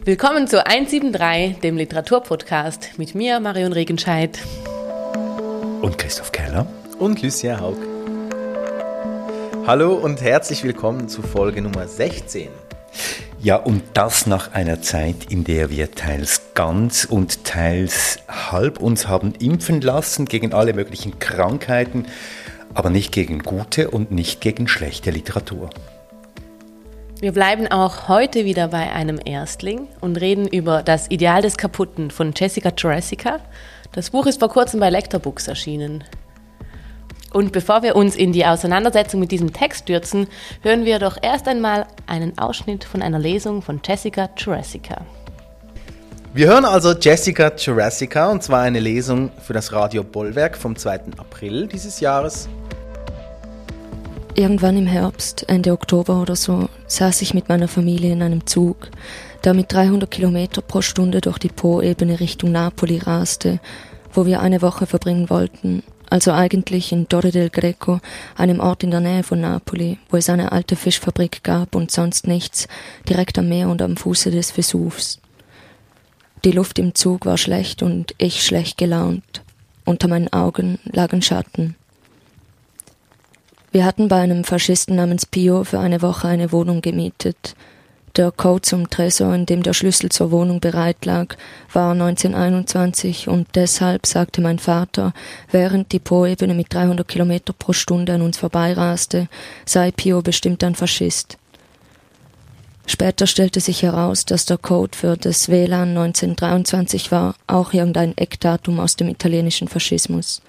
Willkommen zu 173, dem Literaturpodcast mit mir, Marion Regenscheid. Und Christoph Keller. Und Lucia Haug. Hallo und herzlich willkommen zu Folge Nummer 16. Ja, und das nach einer Zeit, in der wir teils ganz und teils halb uns haben impfen lassen gegen alle möglichen Krankheiten, aber nicht gegen gute und nicht gegen schlechte Literatur. Wir bleiben auch heute wieder bei einem Erstling und reden über Das Ideal des Kaputten von Jessica Jurecica. Das Buch ist vor kurzem bei Lector Books erschienen. Und bevor wir uns in die Auseinandersetzung mit diesem Text stürzen, hören wir doch erst einmal einen Ausschnitt von einer Lesung von Jessica Jurecica. Wir hören also Jessica Jurecica, und zwar eine Lesung für das Radio Bollwerk vom 2. April dieses Jahres. Irgendwann im Herbst, Ende Oktober oder so, saß ich mit meiner Familie in einem Zug, der mit 300 Kilometer pro Stunde durch die Po-Ebene Richtung Napoli raste, wo wir eine Woche verbringen wollten. Also eigentlich in Torre del Greco, einem Ort in der Nähe von Napoli, wo es eine alte Fischfabrik gab und sonst nichts, direkt am Meer und am Fuße des Vesuvs. Die Luft im Zug war schlecht und ich schlecht gelaunt. Unter meinen Augen lagen Schatten. Wir hatten bei einem Faschisten namens Pio für eine Woche eine Wohnung gemietet. Der Code zum Tresor, in dem der Schlüssel zur Wohnung bereit lag, war 1921 und deshalb, sagte mein Vater, während die Po-Ebene mit 300 Kilometer pro Stunde an uns vorbeiraste, sei Pio bestimmt ein Faschist. Später stellte sich heraus, dass der Code für das WLAN 1923 war, auch irgendein Eckdatum aus dem italienischen Faschismus.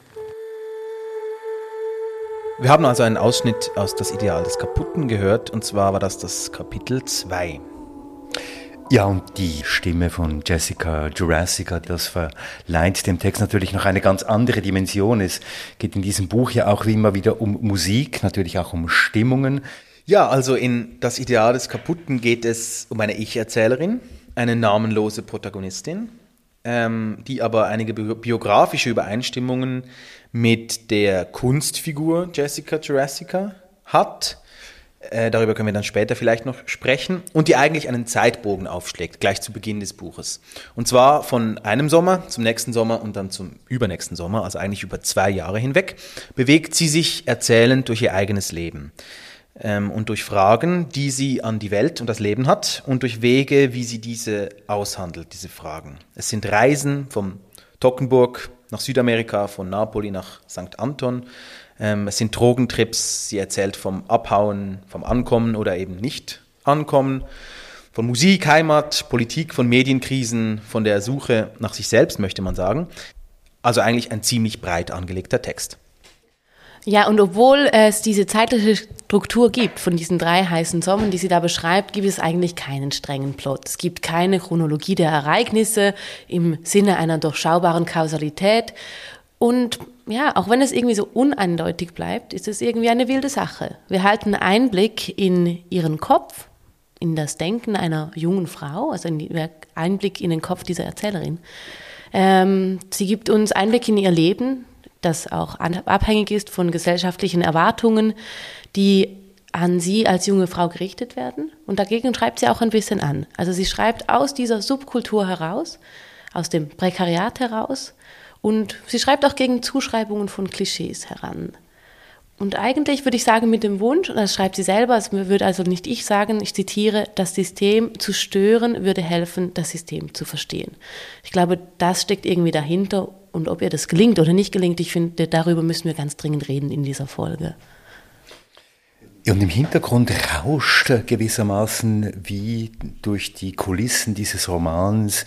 Wir haben also einen Ausschnitt aus Das Ideal des Kaputten gehört, und zwar war das Kapitel 2. Ja, und die Stimme von Jessica Jurecica, das verleiht dem Text natürlich noch eine ganz andere Dimension. Es geht in diesem Buch ja auch wie immer wieder um Musik, natürlich auch um Stimmungen. Ja, also in Das Ideal des Kaputten geht es um eine Ich-Erzählerin, eine namenlose Protagonistin, die aber einige biografische Übereinstimmungen mit der Kunstfigur Jessica Jurecica hat. Darüber können wir dann später vielleicht noch sprechen. Und die eigentlich einen Zeitbogen aufschlägt, gleich zu Beginn des Buches. Und zwar von einem Sommer zum nächsten Sommer und dann zum übernächsten Sommer, also eigentlich über 2 Jahre hinweg, bewegt sie sich erzählend durch ihr eigenes Leben. Und durch Fragen, die sie an die Welt und das Leben hat, und durch Wege, wie sie diese aushandelt, diese Fragen. Es sind Reisen vom Toggenburg nach Südamerika, von Napoli nach St. Anton. Es sind Drogentrips, sie erzählt vom Abhauen, vom Ankommen oder eben nicht Ankommen, von Musik, Heimat, Politik, von Medienkrisen, von der Suche nach sich selbst, möchte man sagen. Also eigentlich ein ziemlich breit angelegter Text. Ja, und obwohl es diese zeitliche Struktur gibt von diesen 3 heißen Sommern, die sie da beschreibt, gibt es eigentlich keinen strengen Plot. Es gibt keine Chronologie der Ereignisse im Sinne einer durchschaubaren Kausalität. Und ja, auch wenn es irgendwie so uneindeutig bleibt, ist es irgendwie eine wilde Sache. Wir halten Einblick in ihren Kopf, in das Denken einer jungen Frau, also Einblick in den Kopf dieser Erzählerin. Sie gibt uns Einblick in ihr Leben, das auch abhängig ist von gesellschaftlichen Erwartungen, die an sie als junge Frau gerichtet werden. Und dagegen schreibt sie auch ein bisschen an. Also sie schreibt aus dieser Subkultur heraus, aus dem Prekariat heraus, und sie schreibt auch gegen Zuschreibungen von Klischees heran. Und eigentlich würde ich sagen, mit dem Wunsch, und das schreibt sie selber, das würde also nicht ich sagen, ich zitiere, das System zu stören würde helfen, das System zu verstehen. Ich glaube, das steckt irgendwie dahinter. Und ob ihr das gelingt oder nicht gelingt, ich finde, darüber müssen wir ganz dringend reden in dieser Folge. Und im Hintergrund rauscht gewissermaßen wie durch die Kulissen dieses Romans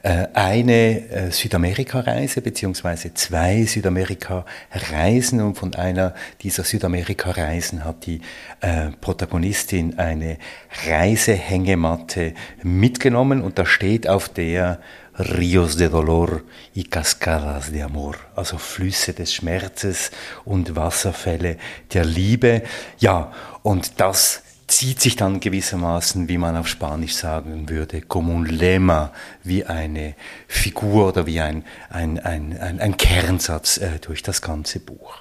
eine Südamerika-Reise beziehungsweise 2 Südamerika-Reisen. Und von einer dieser Südamerika-Reisen hat die Protagonistin eine Reisehängematte mitgenommen, und da steht auf der Ríos de Dolor y Cascadas de Amor, also Flüsse des Schmerzes und Wasserfälle der Liebe. Ja, und das zieht sich dann gewissermaßen, wie man auf Spanisch sagen würde, como un lema, wie eine Figur oder wie ein Kernsatz durch das ganze Buch.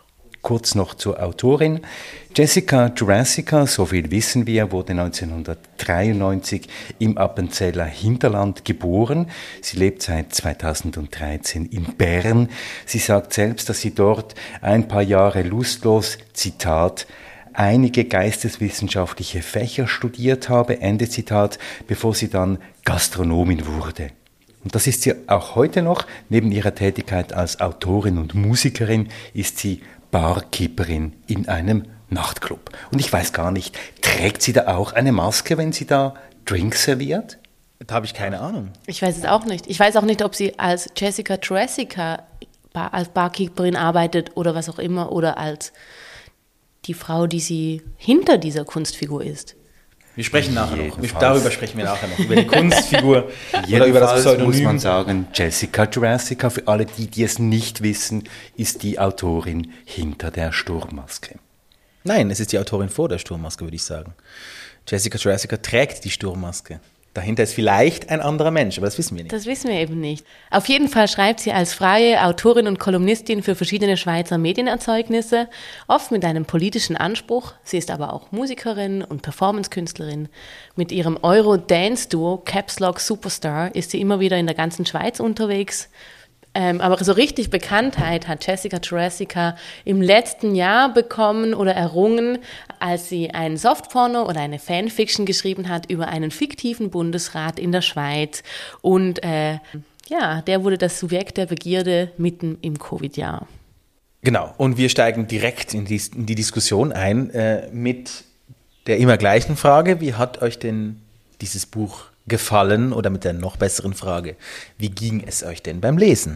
kurz noch zur Autorin. Jessica Jurassica, so viel wissen wir, wurde 1993 im Appenzeller Hinterland geboren. Sie lebt seit 2013 in Bern. Sie sagt selbst, dass sie dort ein paar Jahre lustlos, Zitat, einige geisteswissenschaftliche Fächer studiert habe, Ende Zitat, bevor sie dann Gastronomin wurde. Und das ist sie auch heute noch. Neben ihrer Tätigkeit als Autorin und Musikerin ist sie Barkeeperin in einem Nachtclub. Und ich weiß gar nicht, trägt sie da auch eine Maske, wenn sie da Drinks serviert? Da habe ich keine Ahnung. Ich weiß es auch nicht. Ich weiß auch nicht, ob sie als Jessica Jurassica als Barkeeperin arbeitet oder was auch immer oder als die Frau, die sie hinter dieser Kunstfigur ist. Wir sprechen nachher noch. Darüber sprechen wir nachher noch. Über die Kunstfigur oder über das Pseudonym. Muss man sagen, Jessica Jurassica, für alle die es nicht wissen, ist die Autorin hinter der Sturmmaske. Nein, es ist die Autorin vor der Sturmmaske, würde ich sagen. Jessica Jurassica trägt die Sturmmaske. Dahinter ist vielleicht ein anderer Mensch, aber das wissen wir nicht. Das wissen wir eben nicht. Auf jeden Fall schreibt sie als freie Autorin und Kolumnistin für verschiedene Schweizer Medienerzeugnisse, oft mit einem politischen Anspruch. Sie ist aber auch Musikerin und Performancekünstlerin. Mit ihrem Euro-Dance-Duo Caps Lock Superstar ist sie immer wieder in der ganzen Schweiz unterwegs. Aber so richtig Bekanntheit hat Jessica Jurassica im letzten Jahr bekommen oder errungen, als sie ein Softporno oder eine Fanfiction geschrieben hat über einen fiktiven Bundesrat in der Schweiz. Und der wurde das Subjekt der Begierde mitten im Covid-Jahr. Genau, und wir steigen direkt in die Diskussion ein mit der immer gleichen Frage. Wie hat euch denn dieses Buch gefallen oder mit der noch besseren Frage, wie ging es euch denn beim Lesen?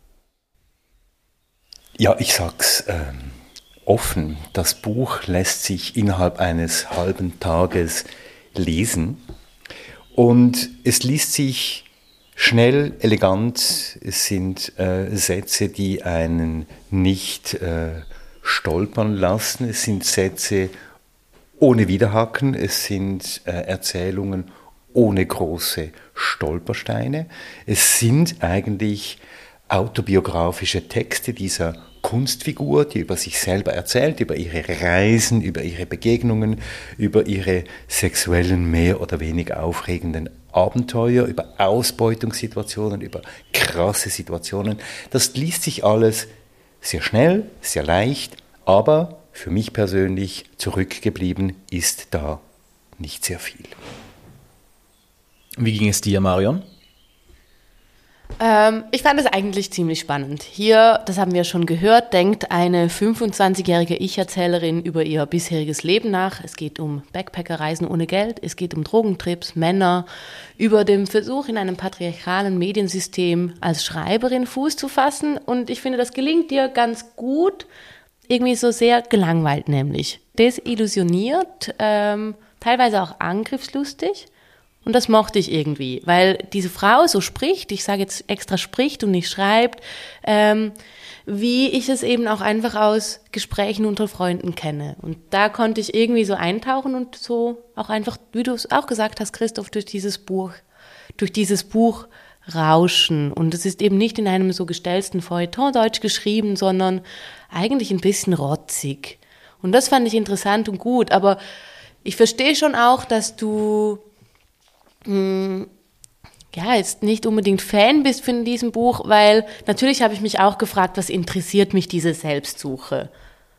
Ja, ich sag's offen, das Buch lässt sich innerhalb eines halben Tages lesen und es liest sich schnell, elegant, es sind Sätze, die einen nicht stolpern lassen, es sind Sätze ohne Widerhaken, es sind Erzählungen ohne große Stolpersteine. Es sind eigentlich autobiografische Texte dieser Kunstfigur, die über sich selber erzählt, über ihre Reisen, über ihre Begegnungen, über ihre sexuellen, mehr oder weniger aufregenden Abenteuer, über Ausbeutungssituationen, über krasse Situationen. Das liest sich alles sehr schnell, sehr leicht, aber für mich persönlich zurückgeblieben ist da nicht sehr viel. Wie ging es dir, Marion? Ich fand es eigentlich ziemlich spannend. Hier, das haben wir schon gehört, denkt eine 25-jährige Ich-Erzählerin über ihr bisheriges Leben nach. Es geht um Backpacker-Reisen ohne Geld, es geht um Drogentrips, Männer, über den Versuch, in einem patriarchalen Mediensystem als Schreiberin Fuß zu fassen. Und ich finde, das gelingt ihr ganz gut, irgendwie so sehr gelangweilt nämlich. Desillusioniert, teilweise auch angriffslustig. Und das mochte ich irgendwie, weil diese Frau so spricht, ich sage jetzt extra spricht und nicht schreibt, wie ich es eben auch einfach aus Gesprächen unter Freunden kenne. Und da konnte ich irgendwie so eintauchen und so auch einfach, wie du es auch gesagt hast, Christoph, durch dieses Buch rauschen. Und es ist eben nicht in einem so gestellten Feuilleton-Deutsch geschrieben, sondern eigentlich ein bisschen rotzig. Und das fand ich interessant und gut. Aber ich verstehe schon auch, dass du jetzt nicht unbedingt Fan bist von diesem Buch, weil natürlich habe ich mich auch gefragt, was interessiert mich diese Selbstsuche?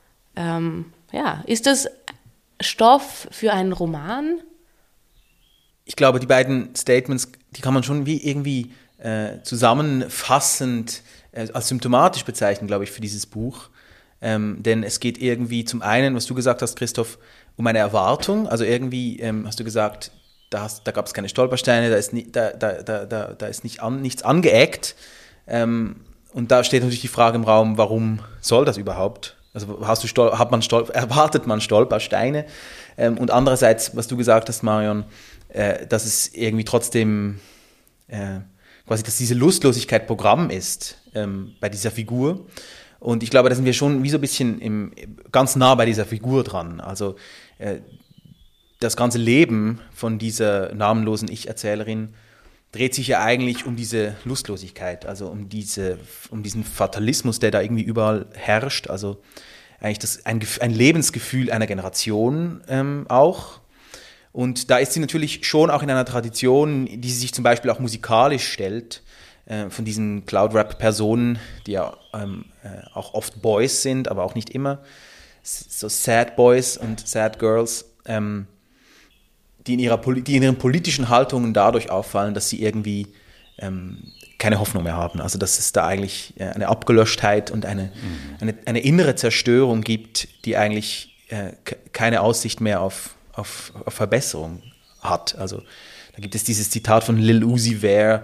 Ist das Stoff für einen Roman? Ich glaube, die beiden Statements, die kann man schon wie irgendwie zusammenfassend als symptomatisch bezeichnen, glaube ich, für dieses Buch. Denn es geht irgendwie zum einen, was du gesagt hast, Christoph, um eine Erwartung. Also irgendwie hast du gesagt, da gab es keine Stolpersteine, da ist nichts angeeckt. Und da steht natürlich die Frage im Raum, warum soll das überhaupt? Also erwartet man Stolpersteine? Und andererseits, was du gesagt hast, Marion, dass es irgendwie trotzdem quasi, dass diese Lustlosigkeit Programm ist bei dieser Figur. Und ich glaube, da sind wir schon wie so ein bisschen ganz nah bei dieser Figur dran. Also das ganze Leben von dieser namenlosen Ich-Erzählerin dreht sich ja eigentlich um diese Lustlosigkeit, also um diesen Fatalismus, der da irgendwie überall herrscht. Also eigentlich ein Lebensgefühl einer Generation auch. Und da ist sie natürlich schon auch in einer Tradition, die sie sich zum Beispiel auch musikalisch stellt, von diesen Cloud-Rap-Personen, die ja auch oft Boys sind, aber auch nicht immer, so Sad Boys und Sad Girls, die in ihren politischen Haltungen dadurch auffallen, dass sie irgendwie keine Hoffnung mehr haben. Also dass es da eigentlich eine Abgelöschtheit und eine innere Zerstörung gibt, die eigentlich keine Aussicht mehr auf Verbesserung hat. Also da gibt es dieses Zitat von Lil Uzi Vert,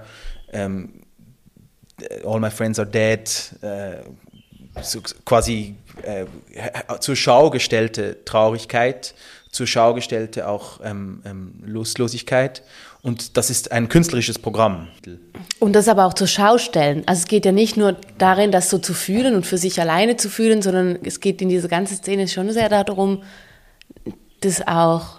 All my friends are dead, so quasi zur Schau gestellte Traurigkeit, zur Schau gestellte auch Lustlosigkeit. Und das ist ein künstlerisches Programm. Und das aber auch zur Schau stellen. Also es geht ja nicht nur darin, das so zu fühlen und für sich alleine zu fühlen, sondern es geht in dieser ganzen Szene schon sehr darum, das auch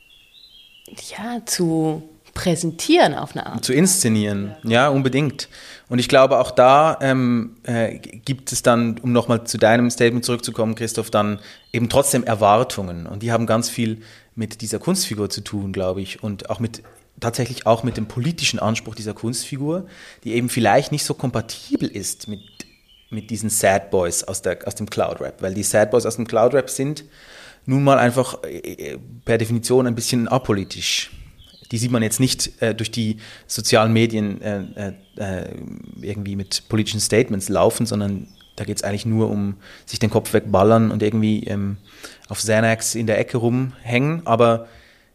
zu präsentieren auf eine Art. Zu inszenieren, ja, unbedingt. Und ich glaube, auch da gibt es dann, um nochmal zu deinem Statement zurückzukommen, Christoph, dann eben trotzdem Erwartungen. Und die haben ganz viel mit dieser Kunstfigur zu tun, glaube ich. Und auch tatsächlich auch mit dem politischen Anspruch dieser Kunstfigur, die eben vielleicht nicht so kompatibel ist mit diesen Sad Boys aus dem Cloud-Rap. Weil die Sad Boys aus dem Cloud-Rap sind nun mal einfach per Definition ein bisschen apolitisch. Die sieht man jetzt nicht durch die sozialen Medien irgendwie mit politischen Statements laufen, sondern da geht es eigentlich nur um sich den Kopf wegballern und irgendwie auf Xanax in der Ecke rumhängen. Aber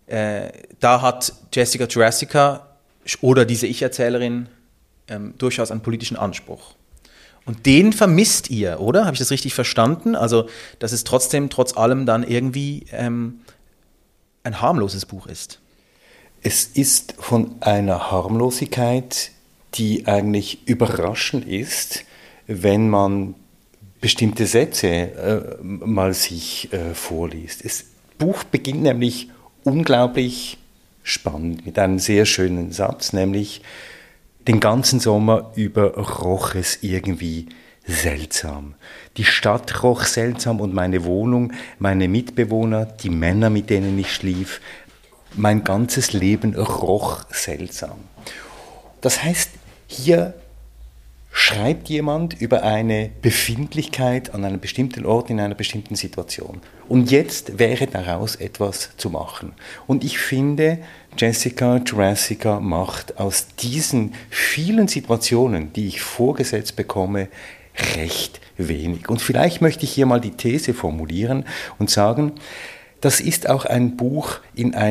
da hat Jessica Jurassica oder diese Ich-Erzählerin durchaus einen politischen Anspruch. Und den vermisst ihr, oder? Habe ich das richtig verstanden? Also, dass es trotzdem, trotz allem dann irgendwie ein harmloses Buch ist. Es ist von einer Harmlosigkeit, die eigentlich überraschend ist, wenn man bestimmte Sätze mal sich vorliest. Das Buch beginnt nämlich unglaublich spannend mit einem sehr schönen Satz, nämlich: Den ganzen Sommer über roch es irgendwie seltsam. Die Stadt roch seltsam und meine Wohnung, meine Mitbewohner, die Männer, mit denen ich schlief, mein ganzes Leben roch seltsam. Das heißt, hier schreibt jemand über eine Befindlichkeit an einem bestimmten Ort in einer bestimmten Situation. Und jetzt wäre daraus etwas zu machen. Und ich finde, Jessica Jurassica macht aus diesen vielen Situationen, die ich vorgesetzt bekomme, recht wenig. Und vielleicht möchte ich hier mal die These formulieren und sagen, das ist auch ein Buch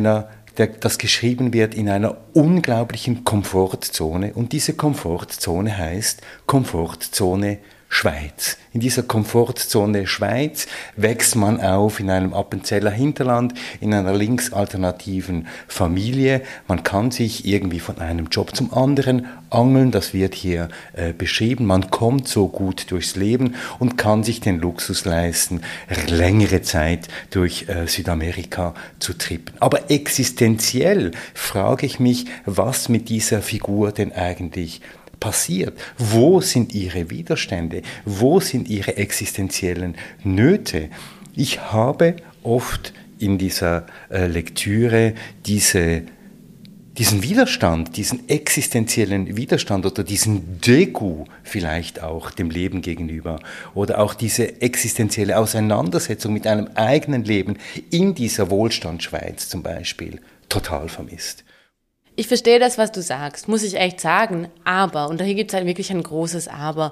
das geschrieben wird in einer unglaublichen Komfortzone. Und diese Komfortzone heißt Komfortzone Schweiz. In dieser Komfortzone Schweiz wächst man auf in einem Appenzeller Hinterland, in einer linksalternativen Familie. Man kann sich irgendwie von einem Job zum anderen angeln, das wird hier beschrieben. Man kommt so gut durchs Leben und kann sich den Luxus leisten, längere Zeit durch Südamerika zu trippen. Aber existenziell frage ich mich, was mit dieser Figur denn eigentlich passiert. Wo sind ihre Widerstände? Wo sind ihre existenziellen Nöte? Ich habe oft in dieser Lektüre diesen Widerstand, diesen existenziellen Widerstand oder diesen Dégoût vielleicht auch dem Leben gegenüber oder auch diese existenzielle Auseinandersetzung mit einem eigenen Leben in dieser Wohlstandsschweiz zum Beispiel total vermisst. Ich verstehe das, was du sagst, muss ich echt sagen, aber, und hier gibt es halt wirklich ein großes Aber,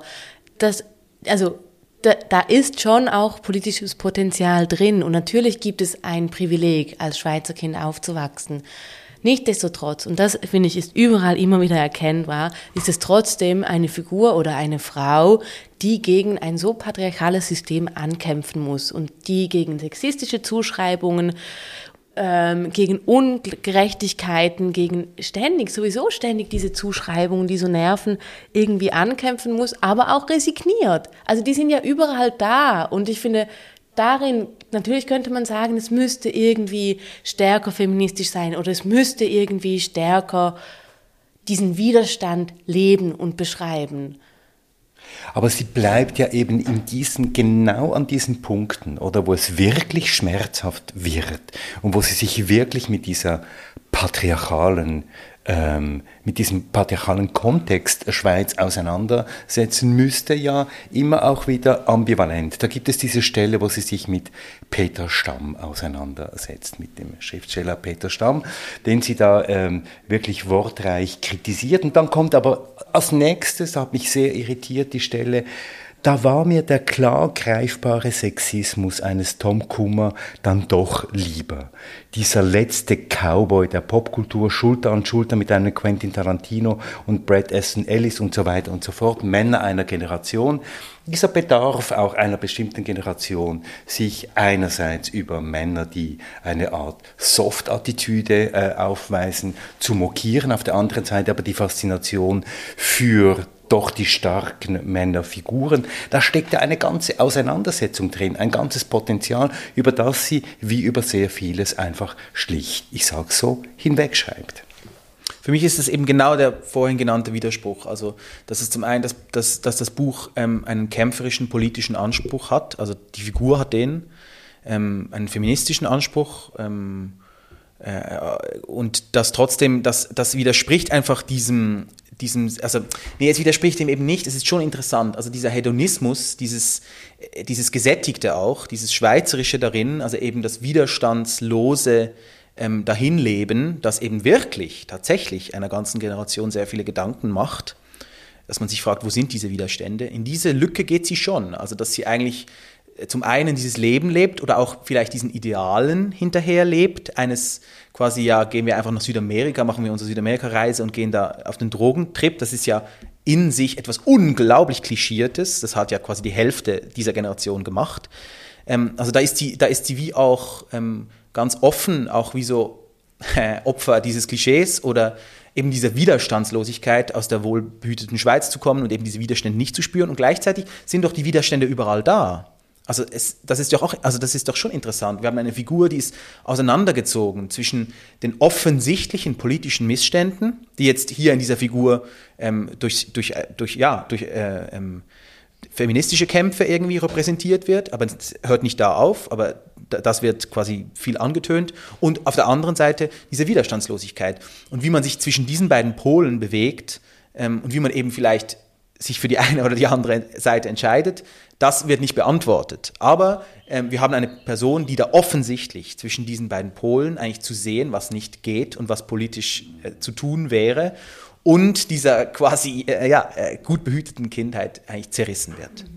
da ist schon auch politisches Potenzial drin und natürlich gibt es ein Privileg, als Schweizer Kind aufzuwachsen. Nichtsdestotrotz, und das finde ich ist überall immer wieder erkennbar, ist es trotzdem eine Figur oder eine Frau, die gegen ein so patriarchales System ankämpfen muss und die gegen sexistische Zuschreibungen, gegen Ungerechtigkeiten, gegen sowieso ständig diese Zuschreibungen, die so nerven, irgendwie ankämpfen muss, aber auch resigniert. Also die sind ja überall da und ich finde, darin, natürlich könnte man sagen, es müsste irgendwie stärker feministisch sein oder es müsste irgendwie stärker diesen Widerstand leben und beschreiben. Aber sie bleibt ja eben genau an diesen Punkten, oder wo es wirklich schmerzhaft wird und wo sie sich wirklich mit diesem patriarchalen Kontext der Schweiz auseinandersetzen müsste, ja immer auch wieder ambivalent. Da gibt es diese Stelle, wo sie sich mit Peter Stamm auseinandersetzt, mit dem Schriftsteller Peter Stamm, den sie da wirklich wortreich kritisiert. Und dann kommt aber als nächstes, hat mich sehr irritiert, die Stelle: Da war mir der klar greifbare Sexismus eines Tom Kummer dann doch lieber. Dieser letzte Cowboy der Popkultur, Schulter an Schulter mit einem Quentin Tarantino und Bret Easton Ellis und so weiter und so fort, Männer einer Generation. Dieser Bedarf auch einer bestimmten Generation, sich einerseits über Männer, die eine Art Soft-Attitüde aufweisen, zu mokieren, auf der anderen Seite aber die Faszination für doch die starken Männerfiguren. Da steckt ja eine ganze Auseinandersetzung drin, ein ganzes Potenzial, über das sie, wie über sehr vieles, einfach schlicht, ich sag's so, hinwegschreibt. Für mich ist es eben genau der vorhin genannte Widerspruch. Also, dass es zum einen, dass das Buch einen kämpferischen politischen Anspruch hat, also die Figur hat einen feministischen Anspruch, und das trotzdem, das widerspricht einfach diesem, es widerspricht dem eben nicht, es ist schon interessant, also dieser Hedonismus, dieses Gesättigte auch, dieses Schweizerische darin, also eben das widerstandslose Dahinleben, das eben wirklich, tatsächlich einer ganzen Generation sehr viele Gedanken macht, dass man sich fragt, wo sind diese Widerstände? In diese Lücke geht sie schon, also dass sie eigentlich zum einen dieses Leben lebt oder auch vielleicht diesen Idealen hinterher lebt, eines quasi, ja, gehen wir einfach nach Südamerika, machen wir unsere Südamerika-Reise und gehen da auf den Drogentrip, das ist ja in sich etwas unglaublich Klischiertes, das hat ja quasi die Hälfte dieser Generation gemacht. Also da ist sie wie auch ganz offen, auch wie so Opfer dieses Klischees oder eben dieser Widerstandslosigkeit, aus der wohlbehüteten Schweiz zu kommen und eben diese Widerstände nicht zu spüren, und gleichzeitig sind doch die Widerstände überall da. Also das ist doch schon interessant. Wir haben eine Figur, die ist auseinandergezogen zwischen den offensichtlichen politischen Missständen, die jetzt hier in dieser Figur durch feministische Kämpfe irgendwie repräsentiert wird, aber es hört nicht da auf, aber das wird quasi viel angetönt, und auf der anderen Seite diese Widerstandslosigkeit. Und wie man sich zwischen diesen beiden Polen bewegt und wie man eben vielleicht sich für die eine oder die andere Seite entscheidet, das wird nicht beantwortet. Aber wir haben eine Person, die da offensichtlich zwischen diesen beiden Polen eigentlich zu sehen, was nicht geht und was politisch zu tun wäre, und dieser quasi gut behüteten Kindheit eigentlich zerrissen wird.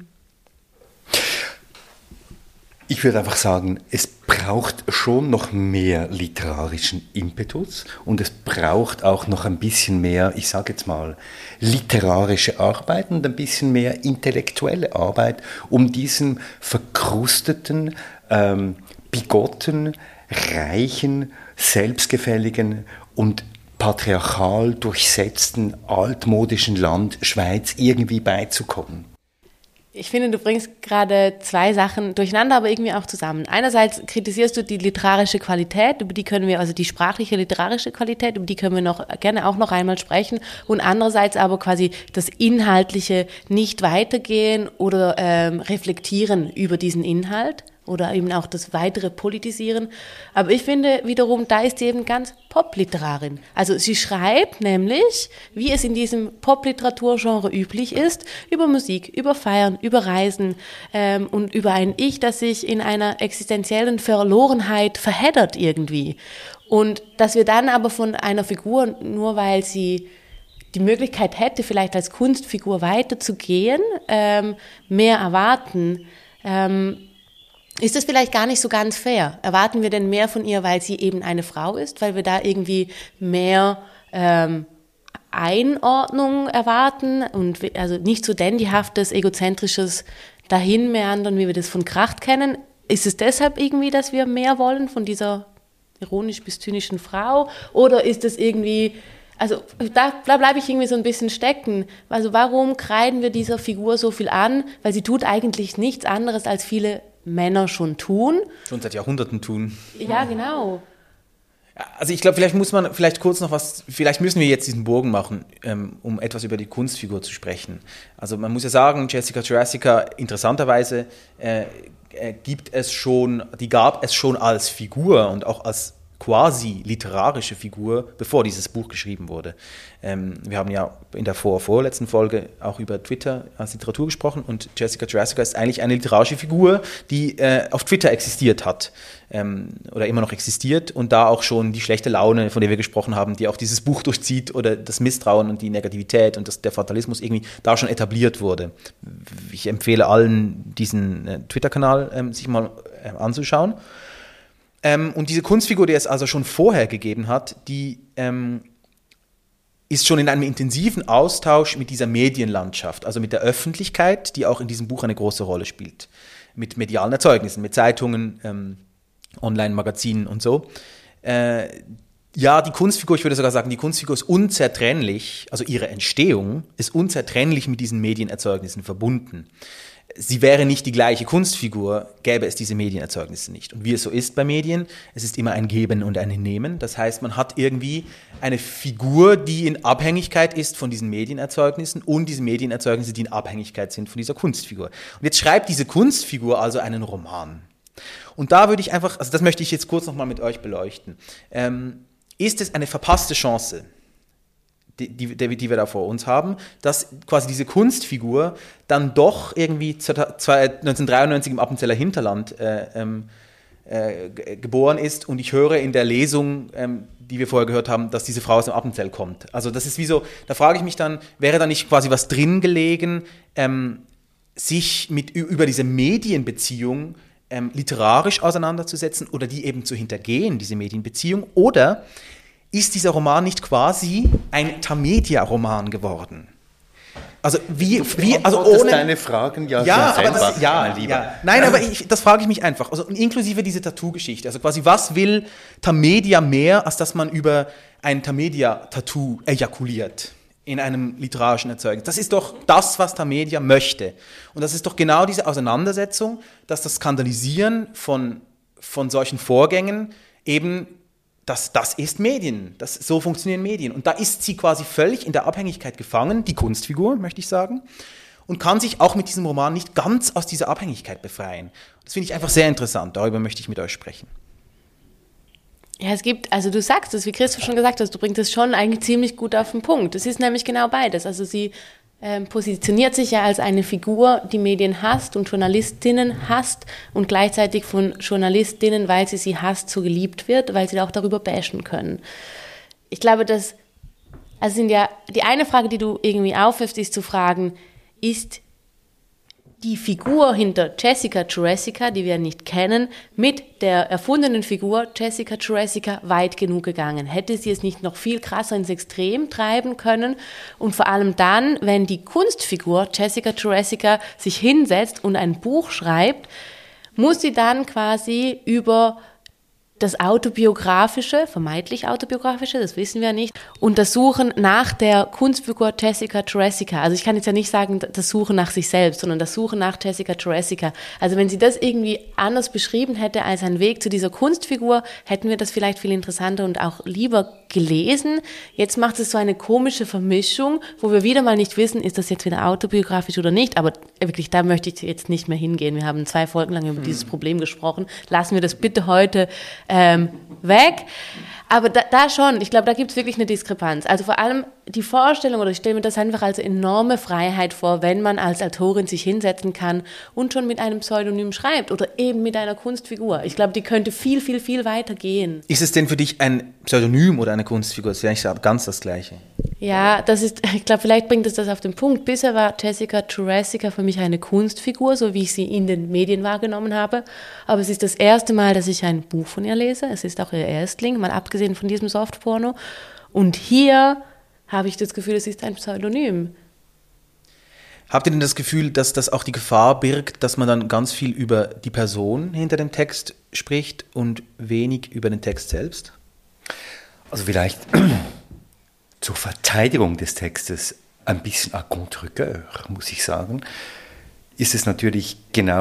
Ich würde einfach sagen, es braucht schon noch mehr literarischen Impetus und es braucht auch noch ein bisschen mehr, ich sage jetzt mal, literarische Arbeit und ein bisschen mehr intellektuelle Arbeit, um diesem verkrusteten, bigotten, reichen, selbstgefälligen und patriarchal durchsetzten, altmodischen Land Schweiz irgendwie beizukommen. Ich finde, du bringst gerade zwei Sachen durcheinander, aber irgendwie auch zusammen. Einerseits kritisierst du die literarische Qualität, über die können wir, also die sprachliche literarische Qualität, über die können wir noch gerne auch noch einmal sprechen. Und andererseits aber quasi das Inhaltliche nicht weitergehen oder reflektieren über diesen Inhalt oder eben auch das weitere Politisieren. Aber ich finde wiederum, da ist sie eben ganz Popliterarin. Also sie schreibt nämlich, wie es in diesem Popliteraturgenre üblich ist, über Musik, über Feiern, über Reisen und über ein Ich, das sich in einer existenziellen Verlorenheit verheddert irgendwie. Und dass wir dann aber von einer Figur, nur weil sie die Möglichkeit hätte, vielleicht als Kunstfigur weiterzugehen, mehr erwarten, ist das vielleicht gar nicht so ganz fair? Erwarten wir denn mehr von ihr, weil sie eben eine Frau ist, weil wir da irgendwie mehr Einordnung erwarten und also nicht so dandyhaftes, egozentrisches Dahinmeandern, wie wir das von Kracht kennen? Ist es deshalb irgendwie, dass wir mehr wollen von dieser ironisch bis zynischen Frau? Oder ist es irgendwie, also da bleibe ich irgendwie so ein bisschen stecken. Also warum kreiden wir dieser Figur so viel an? Weil sie tut eigentlich nichts anderes, als viele Männer schon tun. Schon seit Jahrhunderten tun. Ja, genau. Also ich glaube, vielleicht müssen wir jetzt diesen Bogen machen, um etwas über die Kunstfigur zu sprechen. Also man muss ja sagen, Jessica Jurassica, interessanterweise gab es schon als Figur und auch als quasi literarische Figur, bevor dieses Buch geschrieben wurde. Wir haben ja in der vorletzten Folge auch über Twitter als Literatur gesprochen und Jessica Jurassica ist eigentlich eine literarische Figur, die auf Twitter existiert hat oder immer noch existiert und da auch schon die schlechte Laune, von der wir gesprochen haben, die auch dieses Buch durchzieht oder das Misstrauen und die Negativität und der Fatalismus irgendwie da schon etabliert wurde. Ich empfehle allen, diesen Twitter-Kanal sich mal anzuschauen. Und diese Kunstfigur, die es also schon vorher gegeben hat, die ist schon in einem intensiven Austausch mit dieser Medienlandschaft, also mit der Öffentlichkeit, die auch in diesem Buch eine große Rolle spielt. Mit medialen Erzeugnissen, mit Zeitungen, Online-Magazinen und so. Ja, die Kunstfigur, ich würde sogar sagen, die Kunstfigur ist unzertrennlich, also ihre Entstehung ist unzertrennlich mit diesen Medienerzeugnissen verbunden. Sie wäre nicht die gleiche Kunstfigur, gäbe es diese Medienerzeugnisse nicht. Und wie es so ist bei Medien, es ist immer ein Geben und ein Nehmen. Das heißt, man hat irgendwie eine Figur, die in Abhängigkeit ist von diesen Medienerzeugnissen und diese Medienerzeugnisse, die in Abhängigkeit sind von dieser Kunstfigur. Und jetzt schreibt diese Kunstfigur also einen Roman. Und da würde ich einfach, also das möchte ich jetzt kurz nochmal mit euch beleuchten. Ist es eine verpasste Chance, die wir da vor uns haben, dass quasi diese Kunstfigur dann doch irgendwie 1993 im Appenzeller Hinterland geboren ist und ich höre in der Lesung, die wir vorher gehört haben, dass diese Frau aus dem Appenzell kommt. Also das ist wie so, da frage ich mich dann, wäre da nicht quasi was drin gelegen, sich über diese Medienbeziehung literarisch auseinanderzusetzen oder die eben zu hintergehen, diese Medienbeziehung, oder ist dieser Roman nicht quasi ein Tamedia-Roman geworden? Also also ohne deine Fragen aber mein Lieber. Ja. Nein, aber das frage ich mich einfach. Also inklusive diese Tattoo-Geschichte. Also quasi, was will Tamedia mehr, als dass man über ein Tamedia-Tattoo ejakuliert in einem literarischen Erzeugnis? Das ist doch das, was Tamedia möchte. Und das ist doch genau diese Auseinandersetzung, dass das Skandalisieren von solchen Vorgängen eben das ist Medien, so funktionieren Medien. Und da ist sie quasi völlig in der Abhängigkeit gefangen, die Kunstfigur, möchte ich sagen, und kann sich auch mit diesem Roman nicht ganz aus dieser Abhängigkeit befreien. Das finde ich einfach sehr interessant, darüber möchte ich mit euch sprechen. Ja, also du sagst es, wie Christoph schon gesagt hat, du bringst es schon eigentlich ziemlich gut auf den Punkt. Es ist nämlich genau beides. Also sie positioniert sich ja als eine Figur, die Medien hasst und Journalistinnen hasst und gleichzeitig von Journalistinnen, weil sie hasst, so geliebt wird, weil sie auch darüber bashen können. Ich glaube, sind ja die eine Frage, die du irgendwie aufwirfst, ist zu fragen, ist die Figur hinter Jessica Jurassica, die wir nicht kennen, mit der erfundenen Figur Jessica Jurassica weit genug gegangen? Hätte sie es nicht noch viel krasser ins Extrem treiben können? Und vor allem dann, wenn die Kunstfigur Jessica Jurassica sich hinsetzt und ein Buch schreibt, muss sie dann quasi über das Autobiografische, vermeintlich Autobiografische, das wissen wir nicht, untersuchen nach der Kunstfigur Jessica Jurassica. Also ich kann jetzt ja nicht sagen, das Suchen nach sich selbst, sondern das Suchen nach Jessica Jurassica. Also wenn sie das irgendwie anders beschrieben hätte als ein Weg zu dieser Kunstfigur, hätten wir das vielleicht viel interessanter und auch lieber gelesen. Jetzt macht es so eine komische Vermischung, wo wir wieder mal nicht wissen, ist das jetzt wieder autobiografisch oder nicht, aber wirklich, da möchte ich jetzt nicht mehr hingehen. Wir haben 2 Folgen lang über dieses Problem gesprochen. Lassen wir das bitte heute weg. Aber da schon, ich glaube, da gibt es wirklich eine Diskrepanz. Also vor allem die Vorstellung, oder ich stelle mir das einfach als enorme Freiheit vor, wenn man als Autorin sich hinsetzen kann und schon mit einem Pseudonym schreibt oder eben mit einer Kunstfigur. Ich glaube, die könnte viel, viel, viel weiter gehen. Ist es denn für dich ein Pseudonym oder eine Kunstfigur? Das ist ja nicht ganz das Gleiche. Ja, ich glaube, vielleicht bringt es das auf den Punkt. Bisher war Jessica Jurassica für mich eine Kunstfigur, so wie ich sie in den Medien wahrgenommen habe. Aber es ist das erste Mal, dass ich ein Buch von ihr lese. Es ist auch ihr Erstling, mal abgesehen von diesem Softporno. Und hier habe ich das Gefühl, es ist ein Pseudonym. Habt ihr denn das Gefühl, dass das auch die Gefahr birgt, dass man dann ganz viel über die Person hinter dem Text spricht und wenig über den Text selbst? Also vielleicht zur Verteidigung des Textes ein bisschen à contre-cœur, muss ich sagen, ist es natürlich genau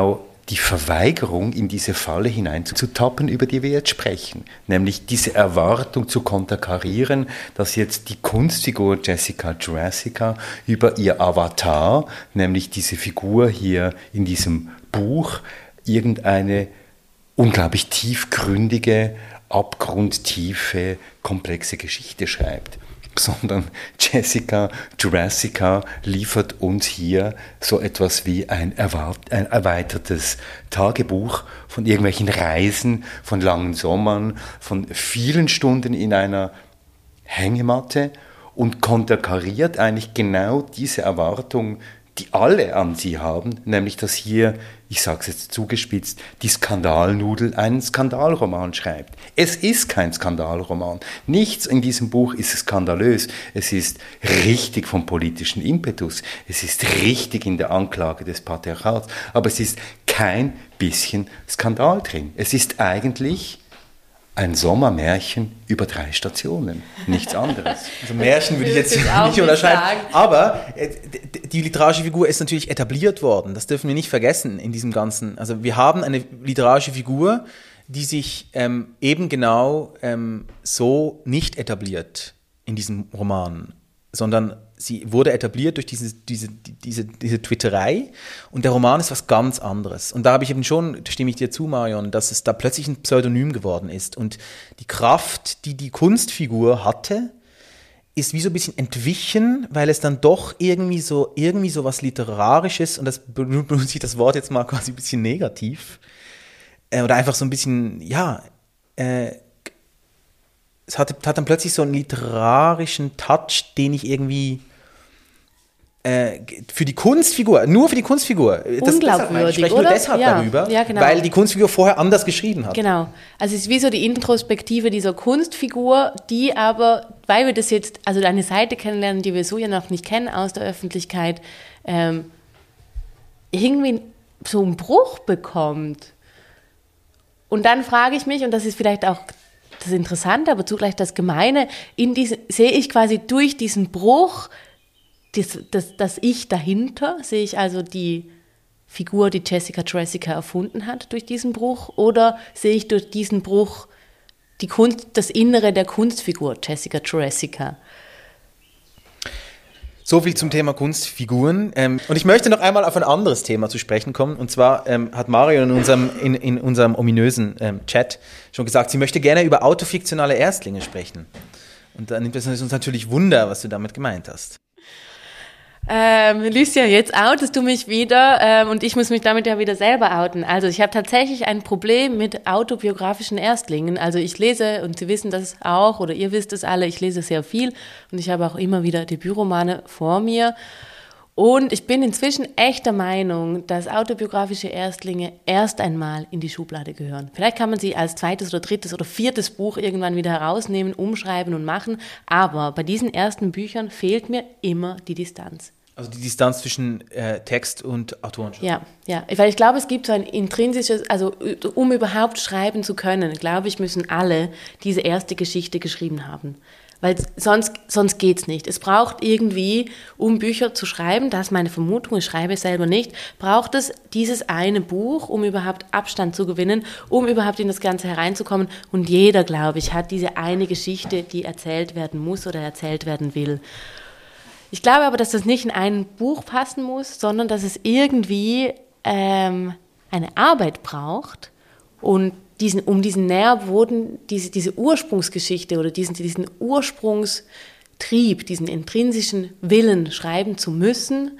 die Verweigerung, in diese Falle hineinzutappen, über die wir jetzt sprechen. Nämlich diese Erwartung zu konterkarieren, dass jetzt die Kunstfigur Jessica Jurassica über ihr Avatar, nämlich diese Figur hier in diesem Buch, irgendeine unglaublich tiefgründige, abgrundtiefe, komplexe Geschichte schreibt. Sondern Jessica Jurassica liefert uns hier so etwas wie ein erweitertes Tagebuch von irgendwelchen Reisen, von langen Sommern, von vielen Stunden in einer Hängematte und konterkariert eigentlich genau diese Erwartung, die alle an sie haben, nämlich dass hier, ich sage es jetzt zugespitzt, die Skandalnudel einen Skandalroman schreibt. Es ist kein Skandalroman. Nichts in diesem Buch ist skandalös. Es ist richtig vom politischen Impetus. Es ist richtig in der Anklage des Patriarchats. Aber es ist kein bisschen Skandal drin. Es ist eigentlich ein Sommermärchen über 3 Stationen, nichts anderes. Also Märchen würde ich jetzt nicht unterscheiden. Aber die literarische Figur ist natürlich etabliert worden. Das dürfen wir nicht vergessen in diesem Ganzen. Also wir haben eine literarische Figur, die sich eben genau so nicht etabliert in diesem Roman, sondern sie wurde etabliert durch diese Twitterei und der Roman ist was ganz anderes. Und da habe ich eben schon, stimme ich dir zu, Marion, dass es da plötzlich ein Pseudonym geworden ist und die Kraft, die die Kunstfigur hatte, ist wie so ein bisschen entwichen, weil es dann doch irgendwie so was Literarisches, und das benutze ich das Wort jetzt mal quasi ein bisschen negativ, oder einfach so ein bisschen, es hat dann plötzlich so einen literarischen Touch, den ich irgendwie für die Kunstfigur, nur für die Unglaubwürdig, ich spreche nur deshalb darüber, genau. Weil die Kunstfigur vorher anders geschrieben hat. Genau, also es ist wie so die Introspektive dieser Kunstfigur, die aber, weil wir das jetzt, also eine Seite kennenlernen, die wir so ja noch nicht kennen aus der Öffentlichkeit, irgendwie so einen Bruch bekommt. Und dann frage ich mich, und das ist vielleicht auch das Interessante, aber zugleich das Gemeine, sehe ich quasi durch diesen Bruch, das Ich dahinter, sehe ich also die Figur, die Jessica Jurassica erfunden hat, durch diesen Bruch, oder sehe ich durch diesen Bruch das Innere der Kunstfigur Jessica Jurassica? So viel zum Thema Kunstfiguren. Und ich möchte noch einmal auf ein anderes Thema zu sprechen kommen. Und zwar hat Marion in unserem ominösen Chat schon gesagt, sie möchte gerne über autofiktionale Erstlinge sprechen. Und dann nimmt es uns natürlich Wunder, was du damit gemeint hast. Lucia, jetzt outest du mich wieder und ich muss mich damit ja wieder selber outen. Also ich habe tatsächlich ein Problem mit autobiografischen Erstlingen. Also ich lese, und Sie wissen das auch, oder ihr wisst es alle, ich lese sehr viel und ich habe auch immer wieder Debütromane vor mir. Und ich bin inzwischen echt der Meinung, dass autobiografische Erstlinge erst einmal in die Schublade gehören. Vielleicht kann man sie als 2. oder 3. oder 4. Buch irgendwann wieder herausnehmen, umschreiben und machen, aber bei diesen ersten Büchern fehlt mir immer die Distanz. Also die Distanz zwischen Text und Autorenschaft. Ja, weil ich glaube, es gibt so ein intrinsisches, also um überhaupt schreiben zu können, glaube ich, müssen alle diese erste Geschichte geschrieben haben. Weil sonst geht's nicht. Es braucht irgendwie, um Bücher zu schreiben, das ist meine Vermutung, ich schreibe es selber nicht, braucht es dieses eine Buch, um überhaupt Abstand zu gewinnen, um überhaupt in das Ganze hereinzukommen. Und jeder, glaube ich, hat diese eine Geschichte, die erzählt werden muss oder erzählt werden will. Ich glaube aber, dass das nicht in ein Buch passen muss, sondern dass es irgendwie eine Arbeit braucht und diesen Nährboden, diese Ursprungsgeschichte oder diesen Ursprungstrieb, diesen intrinsischen Willen schreiben zu müssen,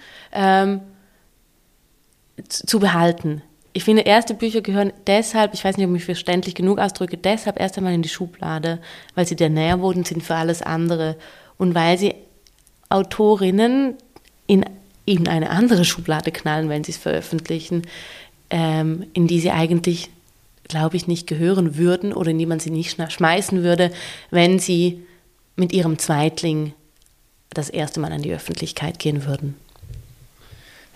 zu behalten. Ich finde, erste Bücher gehören deshalb, ich weiß nicht, ob ich mich verständlich genug ausdrücke, deshalb erst einmal in die Schublade, weil sie der Nährboden sind für alles andere und weil sie Autorinnen in eine andere Schublade knallen, wenn sie es veröffentlichen, in die sie eigentlich, glaube ich, nicht gehören würden oder in die man sie nicht schmeißen würde, wenn sie mit ihrem Zweitling das erste Mal an die Öffentlichkeit gehen würden.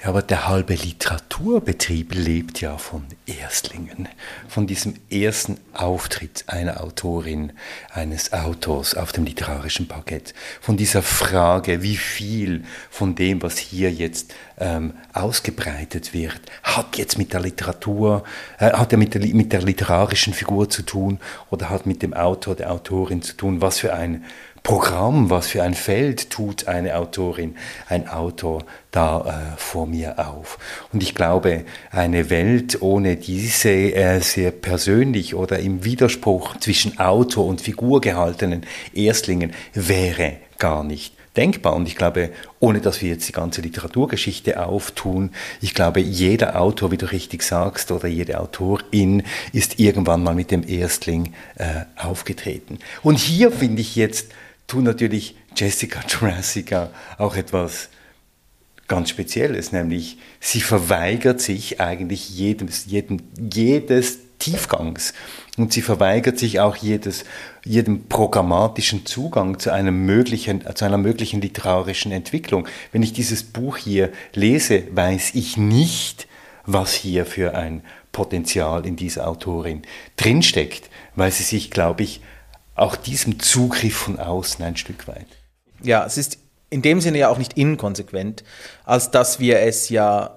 Ja, aber der halbe Literaturbetrieb lebt ja von Erstlingen, von diesem ersten Auftritt einer Autorin, eines Autors auf dem literarischen Parkett, von dieser Frage, wie viel von dem, was hier jetzt ausgebreitet wird, hat jetzt mit der Literatur, hat ja mit der literarischen Figur zu tun oder hat mit dem Autor, der Autorin zu tun, was für ein Programm, was für ein Feld tut eine Autorin, ein Autor da vor mir auf. Und ich glaube, eine Welt ohne diese sehr persönlich oder im Widerspruch zwischen Autor und Figur gehaltenen Erstlingen wäre gar nicht denkbar. Und ich glaube, ohne dass wir jetzt die ganze Literaturgeschichte auftun, ich glaube, jeder Autor, wie du richtig sagst, oder jede Autorin ist irgendwann mal mit dem Erstling aufgetreten. Und hier finde ich jetzt, tut natürlich Jessica Jurassica auch etwas ganz Spezielles, nämlich sie verweigert sich eigentlich jedes Tiefgangs und sie verweigert sich auch jedem programmatischen Zugang zu einer möglichen literarischen Entwicklung. Wenn ich dieses Buch hier lese, weiß ich nicht, was hier für ein Potenzial in dieser Autorin drinsteckt, weil sie sich, glaube ich, auch diesem Zugriff von außen ein Stück weit. Ja, es ist in dem Sinne ja auch nicht inkonsequent, als dass wir es ja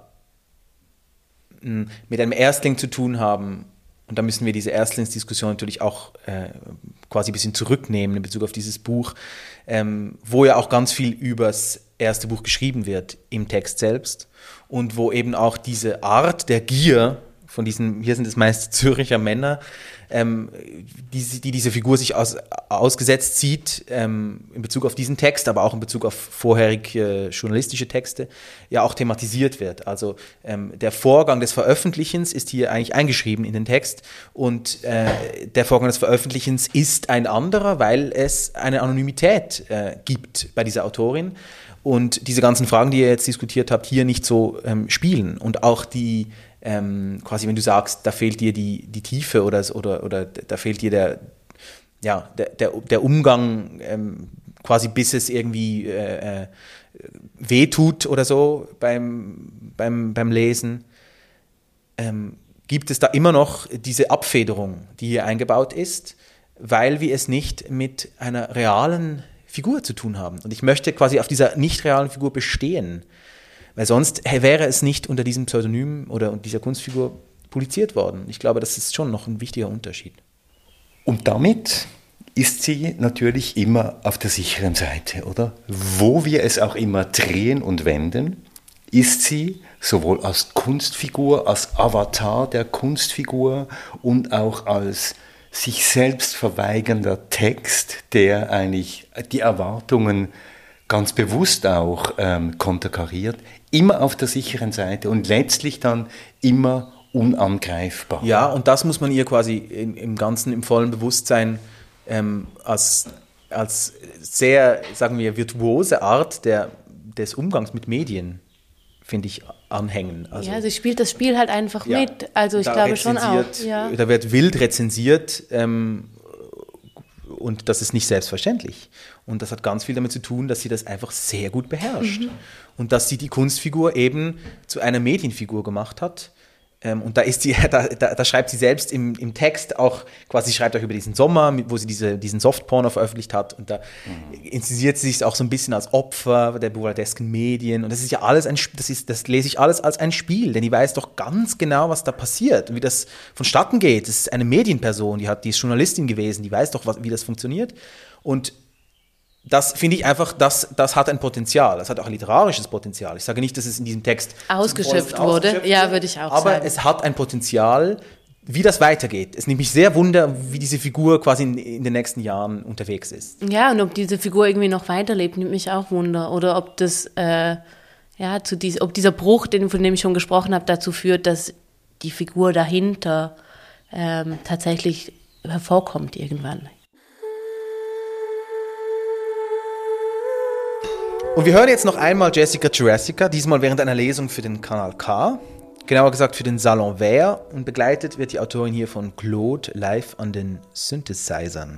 mit einem Erstling zu tun haben. Und da müssen wir diese Erstlingsdiskussion natürlich auch quasi ein bisschen zurücknehmen in Bezug auf dieses Buch, wo ja auch ganz viel übers erste Buch geschrieben wird im Text selbst und wo eben auch diese Art der Gier von diesen, hier sind es meist Zürcher Männer, die diese Figur sich ausgesetzt sieht, in Bezug auf diesen Text, aber auch in Bezug auf vorherige journalistische Texte, ja auch thematisiert wird. Also der Vorgang des Veröffentlichens ist hier eigentlich eingeschrieben in den Text und der Vorgang des Veröffentlichens ist ein anderer, weil es eine Anonymität gibt bei dieser Autorin und diese ganzen Fragen, die ihr jetzt diskutiert habt, hier nicht so spielen und auch die quasi, wenn du sagst, da fehlt dir die Tiefe oder da fehlt dir der Umgang, quasi bis es irgendwie wehtut oder so beim Lesen, gibt es da immer noch diese Abfederung, die hier eingebaut ist, weil wir es nicht mit einer realen Figur zu tun haben. Und ich möchte quasi auf dieser nicht realen Figur bestehen. Weil sonst wäre es nicht unter diesem Pseudonym oder unter dieser Kunstfigur publiziert worden. Ich glaube, das ist schon noch ein wichtiger Unterschied. Und damit ist sie natürlich immer auf der sicheren Seite, oder? Wo wir es auch immer drehen und wenden, ist sie sowohl als Kunstfigur, als Avatar der Kunstfigur und auch als sich selbst verweigernder Text, der eigentlich die Erwartungen ganz bewusst auch konterkariert, immer auf der sicheren Seite und letztlich dann immer unangreifbar. Ja, und das muss man ihr quasi im Ganzen, im vollen Bewusstsein als sehr, sagen wir, virtuose Art des Umgangs mit Medien, finde ich, anhängen. Also, ja, sie spielt das Spiel halt einfach mit. Also ich glaube schon auch. Ja. Da wird wild rezensiert und das ist nicht selbstverständlich. Und das hat ganz viel damit zu tun, dass sie das einfach sehr gut beherrscht. Und dass sie die Kunstfigur eben zu einer Medienfigur gemacht hat. Und da schreibt sie selbst im Text auch, quasi schreibt auch über diesen Sommer, wo sie diesen Softporno veröffentlicht hat. Und da inszeniert sie sich auch so ein bisschen als Opfer der bouraldesken Medien. Und das ist ja alles das lese ich alles als ein Spiel, denn die weiß doch ganz genau, was da passiert und wie das vonstatten geht. Das ist eine Medienperson, die ist Journalistin gewesen, die weiß doch, wie das funktioniert. Und das finde ich einfach, das hat ein Potenzial. Das hat auch ein literarisches Potenzial. Ich sage nicht, dass es in diesem Text ausgeschöpft wurde. Ja, würde ich auch sagen. Aber es hat ein Potenzial, wie das weitergeht. Es nimmt mich sehr wunder, wie diese Figur quasi in den nächsten Jahren unterwegs ist. Ja, und ob diese Figur irgendwie noch weiterlebt, nimmt mich auch wunder. Oder ob das, ob dieser Bruch, von dem ich schon gesprochen habe, dazu führt, dass die Figur dahinter tatsächlich hervorkommt irgendwann. Und wir hören jetzt noch einmal Jessica Jurassica, diesmal während einer Lesung für den Kanal K, genauer gesagt für den Salon Vert, und begleitet wird die Autorin hier von Claude live an den Synthesizern.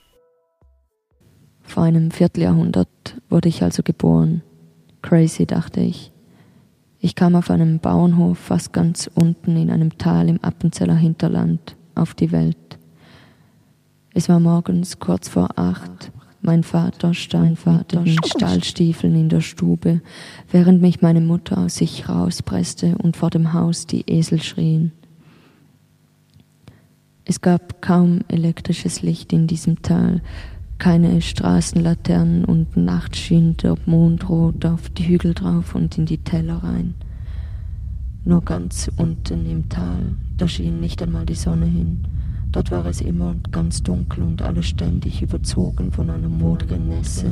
Vor einem Vierteljahrhundert wurde ich also geboren. Crazy, dachte ich. Ich kam auf einem Bauernhof fast ganz unten in einem Tal im Appenzeller Hinterland auf die Welt. Es war morgens kurz vor 8. Mein Vater stand mit den Stallstiefeln in der Stube, während mich meine Mutter aus sich rauspresste und vor dem Haus die Esel schrien. Es gab kaum elektrisches Licht in diesem Tal, keine Straßenlaternen und nachts schien der Mond rot auf die Hügel drauf und in die Täler rein. Nur ganz unten im Tal, da schien nicht einmal die Sonne hin. Dort war es immer ganz dunkel und alles ständig überzogen von einer modrigen Nässe.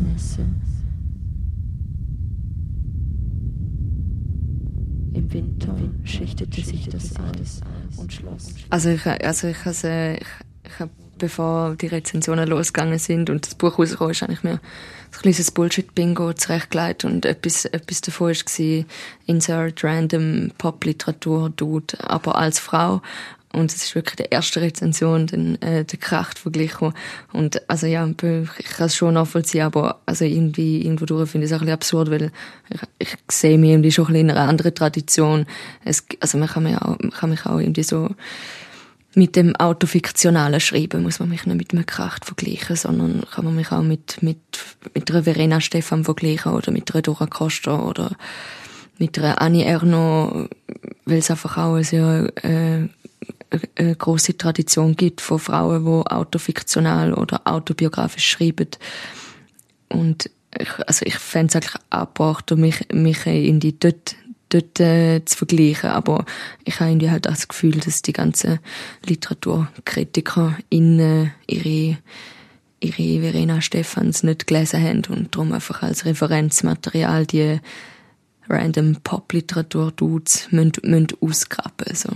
Im Winter schichtete sich das Eis und schloss. Also ich habe, bevor die Rezensionen losgegangen sind und das Buch rausgekommen ist, habe ich mir ein kleines Bullshit-Bingo zurechtgelegt und etwas davon war Insert Random Pop-Literatur-Dude, aber als Frau. Und es ist wirklich die erste Rezension, der Kracht verglichen. Und, also ja, ich kann es schon nachvollziehen, aber, also irgendwo durch finde ich es auch ein bisschen absurd, weil ich sehe mich irgendwie schon ein bisschen in einer anderen Tradition. Also man kann mich auch irgendwie so, mit dem autofiktionalen Schreiben muss man mich nicht mit einem Kracht vergleichen, sondern kann man mich auch mit einer Verena Stephan vergleichen oder mit einer Dora Costa oder mit einer Annie Ernaux, weil es einfach auch eine sehr, eine grosse Tradition gibt von Frauen, die autofiktional oder autobiografisch schreiben. Und ich fände es eigentlich angebracht, mich irgendwie dort zu vergleichen. Aber ich habe irgendwie halt auch das Gefühl, dass die ganzen Literaturkritiker ihre Verena Stephans nicht gelesen haben und darum einfach als Referenzmaterial die random Pop-Literatur-Dudes müssen ausgraben. So.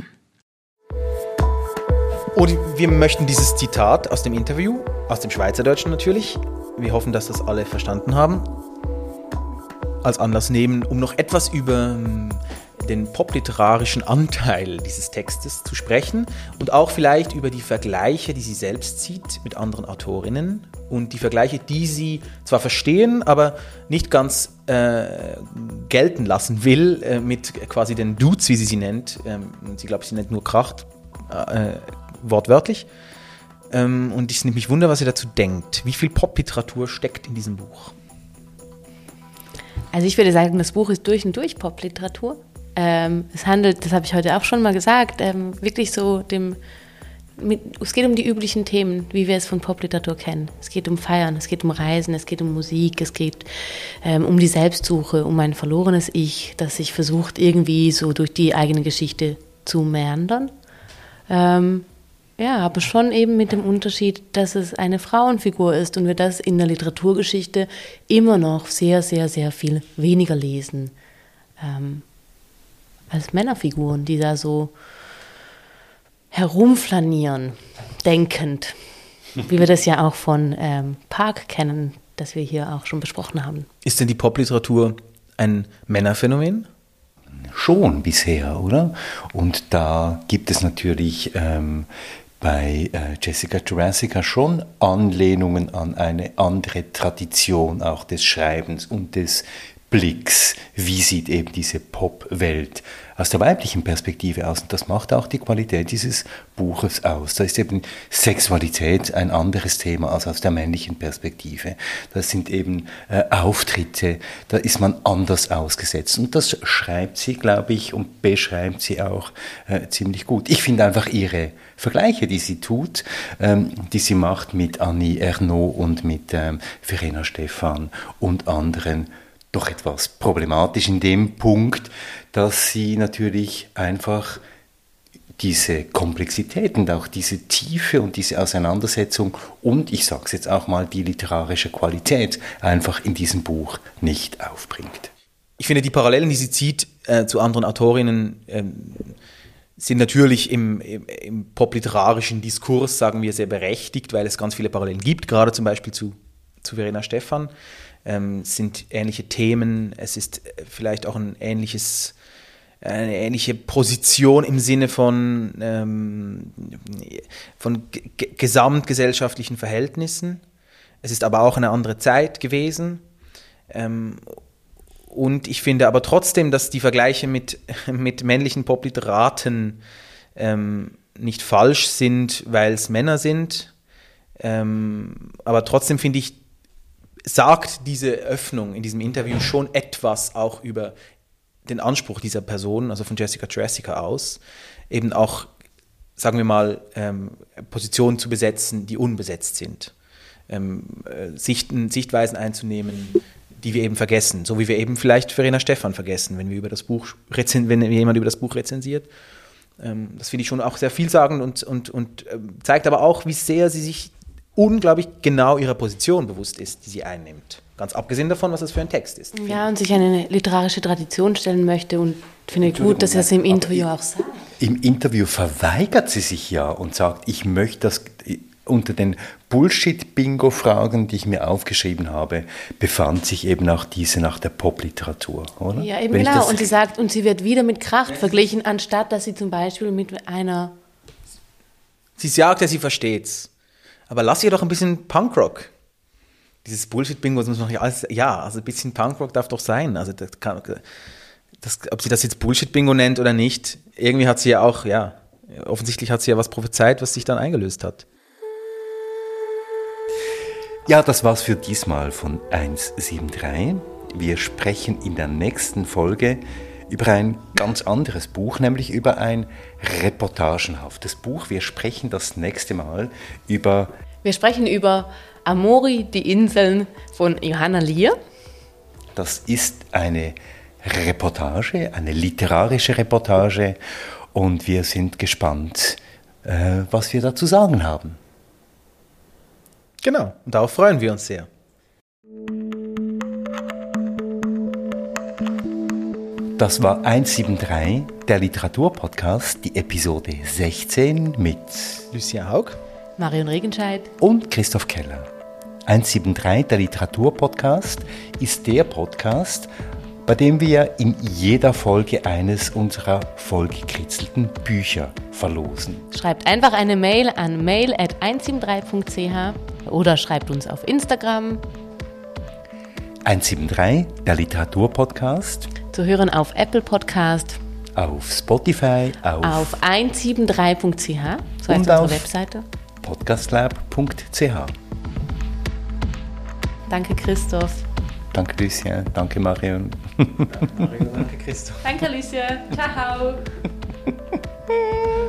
Und wir möchten dieses Zitat aus dem Interview, aus dem Schweizerdeutschen natürlich, wir hoffen, dass das alle verstanden haben, als Anlass nehmen, um noch etwas über den popliterarischen Anteil dieses Textes zu sprechen und auch vielleicht über die Vergleiche, die sie selbst zieht mit anderen Autorinnen und die Vergleiche, die sie zwar verstehen, aber nicht ganz gelten lassen will mit quasi den Dudes, wie sie nennt. Sie glaubt, sie nennt nur Kracht, wortwörtlich. Und ich nehme mich wunder, was ihr dazu denkt. Wie viel Popliteratur steckt in diesem Buch? Also ich würde sagen, das Buch ist durch und durch Popliteratur. Es handelt, das habe ich heute auch schon mal gesagt, wirklich so es geht um die üblichen Themen, wie wir es von Popliteratur kennen. Es geht um Feiern, es geht um Reisen, es geht um Musik, es geht um die Selbstsuche, um ein verlorenes Ich, das sich versucht, irgendwie so durch die eigene Geschichte zu meandern. Ja, aber schon eben mit dem Unterschied, dass es eine Frauenfigur ist und wir das in der Literaturgeschichte immer noch sehr, sehr, sehr viel weniger lesen als Männerfiguren, die da so herumflanieren, denkend, wie wir das ja auch von Park kennen, das wir hier auch schon besprochen haben. Ist denn die Popliteratur ein Männerphänomen? Schon bisher, oder? Und da gibt es natürlich bei Jessica Jurassica schon Anlehnungen an eine andere Tradition auch des Schreibens und des Blicks. Wie sieht eben diese Pop-Welt aus der weiblichen Perspektive aus? Und das macht auch die Qualität dieses Buches aus. Da ist eben Sexualität ein anderes Thema als aus der männlichen Perspektive. Das sind eben Auftritte, da ist man anders ausgesetzt. Und das schreibt sie, glaube ich, und beschreibt sie auch ziemlich gut. Ich finde einfach ihre Vergleiche, die sie tut, die sie macht mit Annie Ernaux und mit Verena Stephan und anderen, doch etwas problematisch in dem Punkt, dass sie natürlich einfach diese Komplexität und auch diese Tiefe und diese Auseinandersetzung und, ich sage es jetzt auch mal, die literarische Qualität einfach in diesem Buch nicht aufbringt. Ich finde, die Parallelen, die sie zieht zu anderen Autorinnen, sind natürlich im popliterarischen Diskurs, sagen wir, sehr berechtigt, weil es ganz viele Parallelen gibt, gerade zum Beispiel zu Verena Stephan. Es sind ähnliche Themen, es ist vielleicht auch eine ähnliche Position im Sinne von gesamtgesellschaftlichen Verhältnissen. Es ist aber auch eine andere Zeit gewesen. Und ich finde aber trotzdem, dass die Vergleiche mit männlichen Popliteraten nicht falsch sind, weil es Männer sind. Aber trotzdem finde ich, sagt diese Öffnung in diesem Interview schon etwas auch über den Anspruch dieser Person, also von Jessica Jessica aus, eben auch, sagen wir mal, Positionen zu besetzen, die unbesetzt sind. Sichtweisen einzunehmen, die wir eben vergessen, so wie wir eben vielleicht Verena Stephan vergessen, wenn wenn jemand über das Buch rezensiert. Das finde ich schon auch sehr vielsagend und zeigt aber auch, wie sehr sie sich unglaublich genau ihrer Position bewusst ist, die sie einnimmt. Ganz abgesehen davon, was das für ein Text ist. Ja, und sich eine literarische Tradition stellen möchte und finde gut, dass er es im Interview auch sagt. Im Interview verweigert sie sich ja und sagt, ich möchte das unter den Bullshit-Bingo-Fragen, die ich mir aufgeschrieben habe, befand sich eben auch diese nach der Popliteratur, oder? Ja, eben genau. Und sie sagt, und sie wird wieder mit Kracht verglichen, anstatt dass sie zum Beispiel mit einer... Sie sagt ja, sie versteht's. Aber lass ihr doch ein bisschen Punkrock. Dieses Bullshit-Bingo, das muss man alles, ja, also ein bisschen Punkrock darf doch sein. Also ob sie das jetzt Bullshit-Bingo nennt oder nicht, irgendwie hat sie ja auch, ja, offensichtlich hat sie ja was prophezeit, was sich dann eingelöst hat. Ja, das war's für diesmal von 173. Wir sprechen in der nächsten Folge über ein ganz anderes Buch, nämlich über ein reportagenhaftes Buch. Wir sprechen das nächste Mal über... Wir sprechen über Amori, die Inseln von Johanna Lier. Das ist eine Reportage, eine literarische Reportage und wir sind gespannt, was wir da zu sagen haben. Genau, und darauf freuen wir uns sehr. Das war 173, der Literaturpodcast, die Episode 16 mit Lucien Haug, Marion Regenscheid und Christoph Keller. 173, der Literaturpodcast, ist der Podcast, bei dem wir in jeder Folge eines unserer vollgekritzelten Bücher verlosen. Schreibt einfach eine Mail an mail@173.ch oder schreibt uns auf Instagram. 173, der Literaturpodcast. Zu hören auf Apple Podcast, auf Spotify, auf 173.ch, so heißt unsere Webseite. Podcastlab.ch. Danke Christoph. Danke Lucien, danke Marion. Danke Marion, danke Christoph. Danke Lucien, ciao.